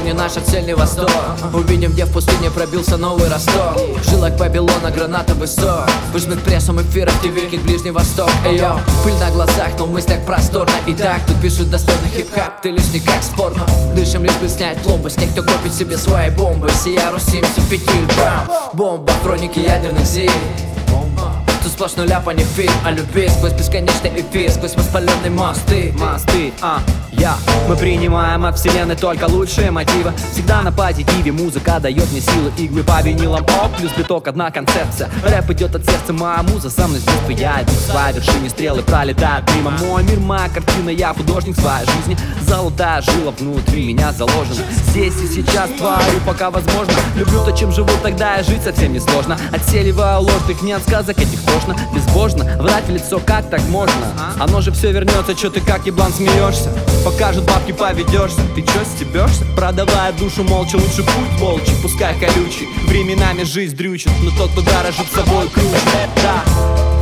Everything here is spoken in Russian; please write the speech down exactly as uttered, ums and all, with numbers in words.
не наша цель, не восток. Увидим, где в пустыне пробился новый Ростов. Жилок Вавилона, гранатовый сок. Выжмет прессом эфира в ти ви, как Ближний Восток. Эйо, пыль на глазах, но в мыслях просторно. И так, тут пишут достойный хип-хап, ты лишний как спорно. Дышим лишь бы снять пломбы с тех, кто копит себе свои бомбы. Сия Русим, Софитиль, бам. Бомба, хроники ядерных зим. Тут сплошной ляп, а не фильм о любви. Сквозь бесконечный эфир, сквозь воспаленные мосты. Мосты, а, я Мы принимаем от вселенной только лучшие мотивы. Всегда на позитиве, музыка дает мне силы. Иглы по винилам, оп, плюс биток, одна концепция. Рэп идет от сердца, моя муза со мной с детства. Я иду к своей вершине, стрелы пролетают мимо. Мой мир, моя картина, я художник своей жизни. Золотая жила внутри меня заложена. Здесь и сейчас творю, пока возможно. Люблю то, чем живу, тогда и жить совсем не сложно. Отселиваю ложных, не от сказок этих тошно. Безбожно, врать в лицо, как так можно? Оно же все вернется, чё ты как еблан смеешься? Покажут бабки, поведешься. Ты чё стебешься? Продавая душу молча, лучше путь волчий, пускай колючий. Временами жизнь дрючит, но тот, кто дорожит собой, круче. Да.